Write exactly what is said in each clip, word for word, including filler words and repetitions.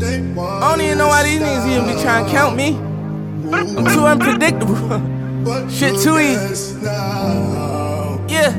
I don't even know why these niggas even be trying to count me. I'm too unpredictable. Shit too easy. Yeah.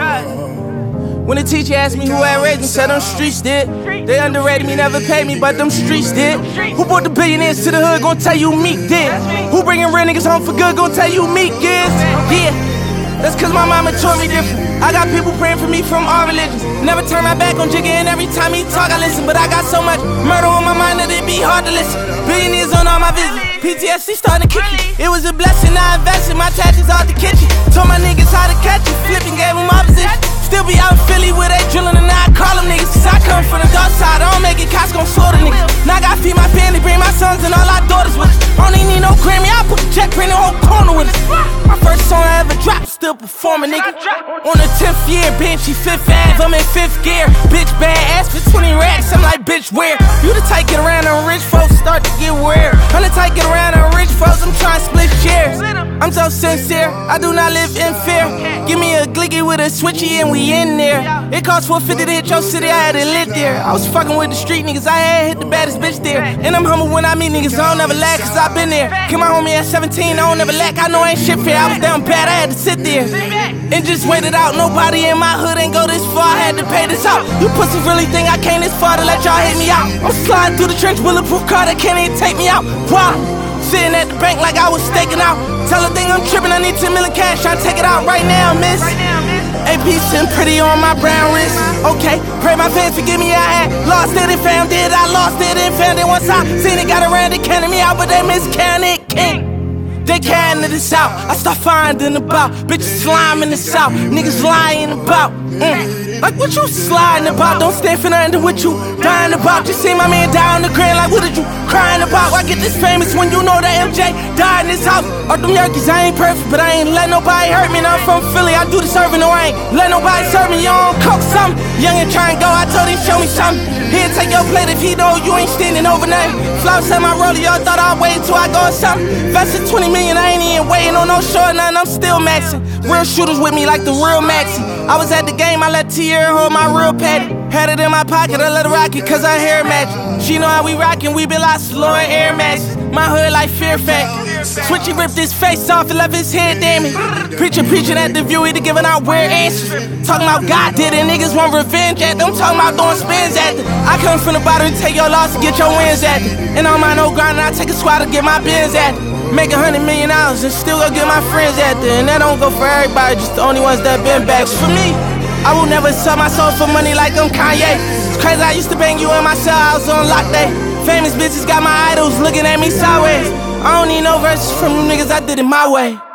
When the teacher asked me who I raised me, said them streets did. They underrated me, never paid me, but them streets did. Who brought the billionaires to the hood, gon' tell you Meek did. Who bringing real niggas home for good, gon' tell you Meek is. Yeah, that's cause my mama taught me different. I got people praying for me from all religions. Never turn my back on Jigga, and every time he talk I listen. But I got so much murder on my mind that it be hard to listen. Billionaires on all my visits, P T S D starting to kick you. It was a blessing, I invested, my taxes out the kitchen. Told my niggas how to catch it, flipping gave them opposition. Still be out in Philly with that drilling and now I call them niggas. Cause I come from the dark side, I don't make it, cops gon' slaughter niggas. Now I gotta feed my family, bring my sons and all our daughters with us. I don't even need no Grammy, I put the check, bring the whole corner with us. My first song I ever dropped, still performing, nigga. On the tenth year, Benchy, fifth Ave, I'm in fifth gear. Bitch bad ass for twenty racks, I'm like, bitch, where? You the type get around and rich folks start to get weird. I'm the type get around and rich folks, I'm trying to split shares. I'm so sincere, I do not live in fear. Give me a glicky with a switchy and we in there. It cost four fifty to hit your city, I had to live there. I was fucking with the street niggas, I had hit the baddest bitch there. And I'm humble when I meet niggas, I don't never lack, cause I been there. Kill my homie at seventeen, I don't never lack, I know I ain't shit fair. I was down bad, I had to sit there and just wait it out. Nobody in my hood ain't go this far, I had to pay this out. You pussies really think I came this far to let y'all hit me out? I'm sliding through the trench, bulletproof car that can't even take me out. Why? Sitting at the bank like I was staking out. Tell her thing I'm tripping, I need ten million cash, tryna take it out right now, miss. A P sitting pretty on my brown wrist. Okay, pray my fans forgive me, I had lost it and found it. I lost it and found it once I seen it, got around it, counted me out, but they miscounted king. They counted this out, I start finding about bitches slime in the south, niggas lying about. Mm. Like what you sliding about, don't stand for nothing to what you dying about. Just see my man die on the ground, like what did you crying about? I get this famous when you know that M J died in this house. Or them Yankees, I ain't perfect, but I ain't let nobody hurt me. And I'm from Philly, I do the serving, no I ain't let nobody serve me. You don't cook something, young and try and go, I told him show me something. He'll take your plate if he know you ain't standing overnight. Flops at my rollie, y'all thought I'd wait till I go or something. Vested twenty million, I ain't even waiting on no short nothing, I'm still maxing. Real shooters with me like the real Maxi. I was at the game, I let Tierra hold my real patty. Had it in my pocket, I let her rock it cause her hair match. She know how we rockin', we been like slow and air matches. My hood like Fear Factor. Switchy ripped his face off and left his head damaged. Preacher preaching at the view, either giving out weird answers. Talking about God did it, niggas want revenge at them. Talking about doing spins at them. I come from the bottom to take your loss and get your wins at them. And on my no grind, I take a squad to get my bins at them. Make a hundred million dollars and still go get my friends at them. And that don't go for everybody, just the only ones that been back. For me, I will never sell my soul for money like I'm Kanye. It's crazy, I used to bang you in my cell, I was on lock day. Famous bitches got my idols looking at me sideways. I don't need no verses from them niggas, I did it my way.